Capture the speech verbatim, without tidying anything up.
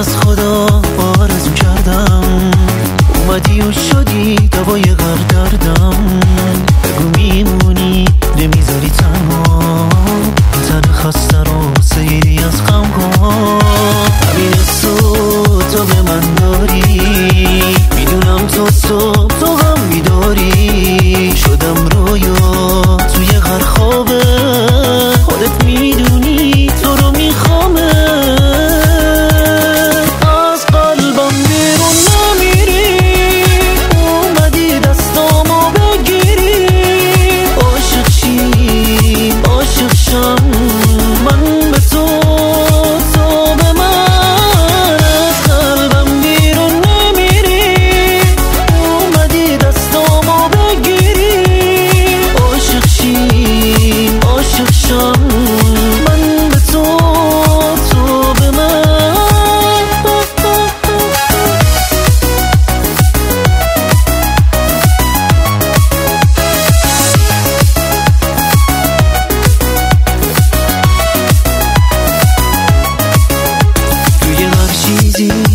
از خدا آرزو کردم، اومدی و شدی دوای غر دردم. بگو میمونی نمیذاری تنها، تن خسته رو سیری از غم ها. همین صبح تو به من داری، میدونم تو صبح تو غم میداری. شدم رویا توی غر خوابه، خودت میدونی تو رو میخوامه. از قلبم بیرون نمیری، اومدی دستامو بگیری. عاشق شی عاشق شم، من به تو تو به من. از قلبم بیرون نمیری، اومدی دستامو بگیری. عاشق شی عاشق شم، من به تو تو به من. توی هر چیزی